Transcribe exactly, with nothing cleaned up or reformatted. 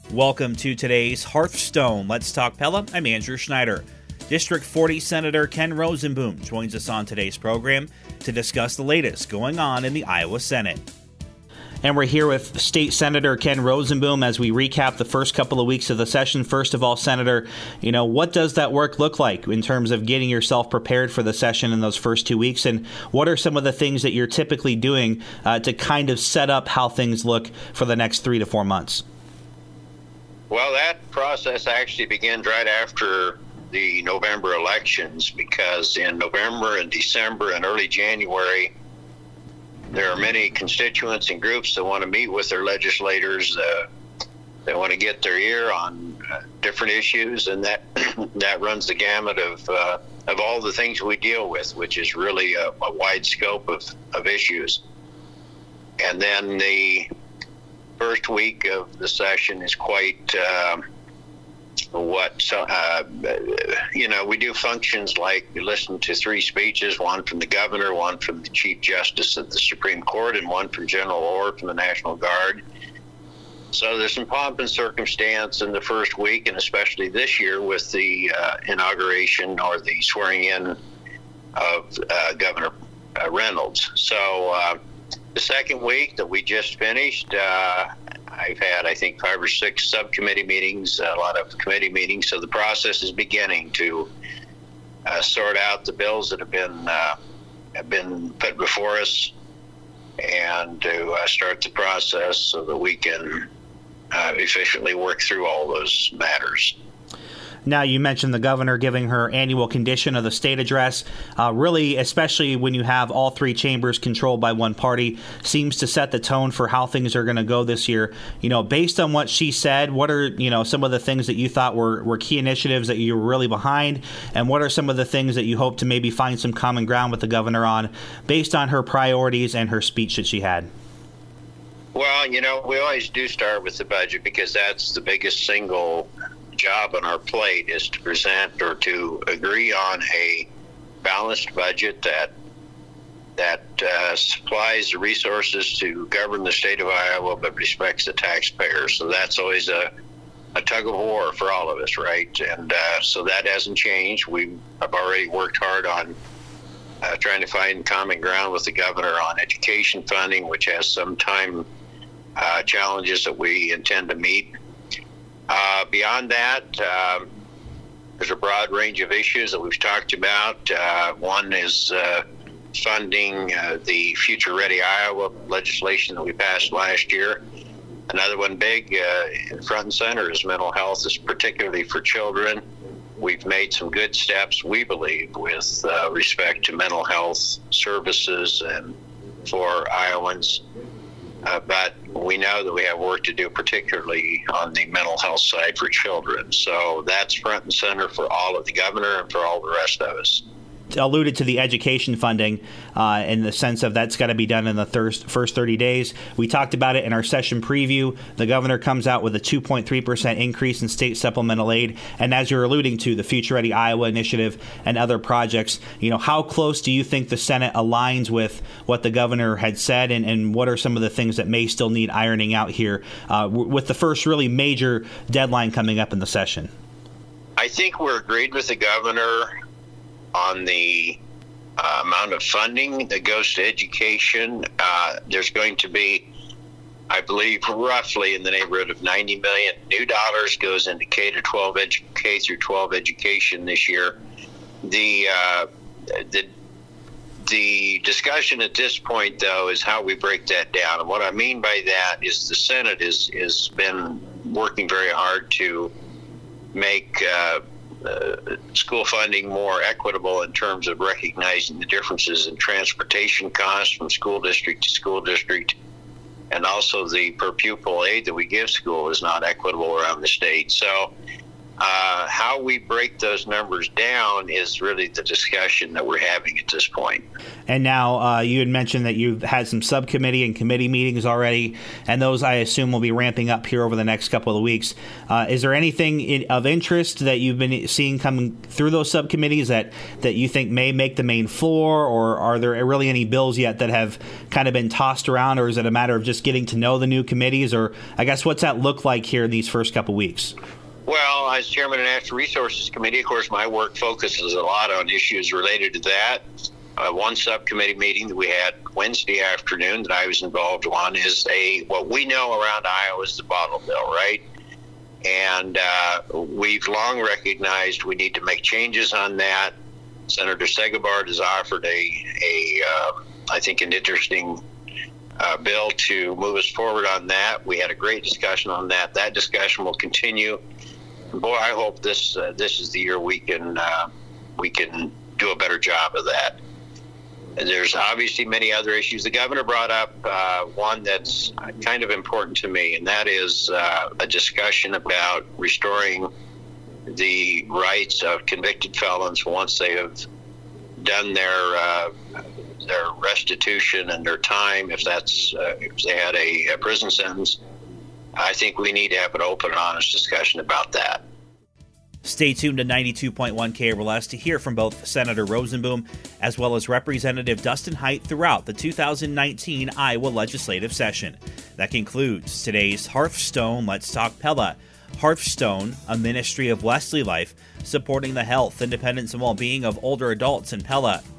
Welcome to today's Hearthstone. Let's Talk Pella. I'm Andrew Schneider. District forty Senator Ken Rosenboom joins us on today's program to discuss the latest going on in the Iowa Senate. And we're here with State Senator Ken Rosenboom as we recap the first couple of weeks of the session. First of all, Senator, you know, what does that work look like in terms of getting yourself prepared for the session in those first two weeks? And what are some of the things that you're typically doing uh, to kind of set up how things look for the next three to four months? Well, that process actually begins right after the November elections, because in November and December and early January, there are many constituents and groups that want to meet with their legislators. Uh, they want to get their ear on uh, different issues, and that that runs the gamut of uh, of all the things we deal with, which is really a, a wide scope of, of issues. And then the first week of the session is quite uh, what so uh, you know we do functions like we listen to three speeches, one from the governor, one from the Chief Justice of the Supreme Court, and one from General Orr from the National Guard. So there's some pomp and circumstance in the first week, and especially this year with the uh, inauguration or the swearing in of uh, Governor uh, Reynolds. So uh, the second week that we just finished, uh, I've had, I think, five or six subcommittee meetings, a lot of committee meetings. So the process is beginning to uh, sort out the bills that have been uh, have been put before us, and to uh, start the process so that we can uh, efficiently work through all those matters. Now, you mentioned the governor giving her annual condition of the state address. Uh, really, especially when you have all three chambers controlled by one party, seems to set the tone for how things are going to go this year. You know, based on what she said, what are, you know, some of the things that you thought were, were key initiatives that you were really behind? And what are some of the things that you hope to maybe find some common ground with the governor on based on her priorities and her speech that she had? Well, you know, we always do start with the budget because that's the biggest single job on our plate, is to present or to agree on a balanced budget that that uh, supplies the resources to govern the state of Iowa but respects the taxpayer. So that's always a, a tug of war for all of us, right? And uh, so that hasn't changed. We have already worked hard on uh, trying to find common ground with the governor on education funding, which has some time uh, challenges that we intend to meet. Uh, beyond that, um, there's a broad range of issues that we've talked about. Uh, one is uh, funding uh, the Future Ready Iowa legislation that we passed last year. Another one big uh, in front and center is mental health, is particularly for children. We've made some good steps, we believe, with uh, respect to mental health services and for Iowans. Uh, but we know that we have work to do, particularly on the mental health side for children. So that's front and center for all of the governor and for all the rest of us. Alluded to the education funding uh, in the sense of that's got to be done in the thirst, first thirty days. We talked about it in our session preview. The governor comes out with a two point three percent increase in state supplemental aid. And as you're alluding to, the Future Ready Iowa initiative and other projects, you know, how close do you think the Senate aligns with what the governor had said? And, and what are some of the things that may still need ironing out here uh, w- with the first really major deadline coming up in the session? I think we're agreed with the governor on the uh, amount of funding that goes to education. Uh, there's going to be, I believe, roughly in the neighborhood of ninety million new dollars goes into K to twelve edu- K through twelve education this year. The uh, the the discussion at this point, though, is how we break that down. And what I mean by that is the Senate is is been working very hard to make Uh, Uh, school funding more equitable in terms of recognizing the differences in transportation costs from school district to school district, and also the per pupil aid that we give school is not equitable around the state. So Uh, how we break those numbers down is really the discussion that we're having at this point. And now uh, you had mentioned that you've had some subcommittee and committee meetings already, and those I assume will be ramping up here over the next couple of weeks. Uh, is there anything in, of interest that you've been seeing coming through those subcommittees that, that you think may make the main floor, or are there really any bills yet that have kind of been tossed around, or is it a matter of just getting to know the new committees, or I guess what's that look like here in these first couple of weeks? Well, as chairman of the Natural Resources Committee, of course, my work focuses a lot on issues related to that. Uh, one subcommittee meeting that we had Wednesday afternoon that I was involved on is a what we know around Iowa is the bottle bill, right? And uh, we've long recognized we need to make changes on that. Senator Segabard has offered a, a uh, I think, an interesting uh, bill to move us forward on that. We had a great discussion on that. That discussion will continue. Boy, I hope this uh, this is the year we can uh, we can do a better job of that. And there's obviously many other issues. The governor brought up uh, one that's kind of important to me, and that is uh, a discussion about restoring the rights of convicted felons once they have done their uh, their restitution and their time, if that's uh, if they had a, a prison sentence. I think we need to have an open and honest discussion about that. Stay tuned to ninety-two point one K R L S to hear from both Senator Rosenboom as well as Representative Dustin Hite throughout the two thousand nineteen Iowa legislative session. That concludes today's Hearthstone Let's Talk Pella. Hearthstone, a ministry of Wesley Life, supporting the health, independence, and well-being of older adults in Pella.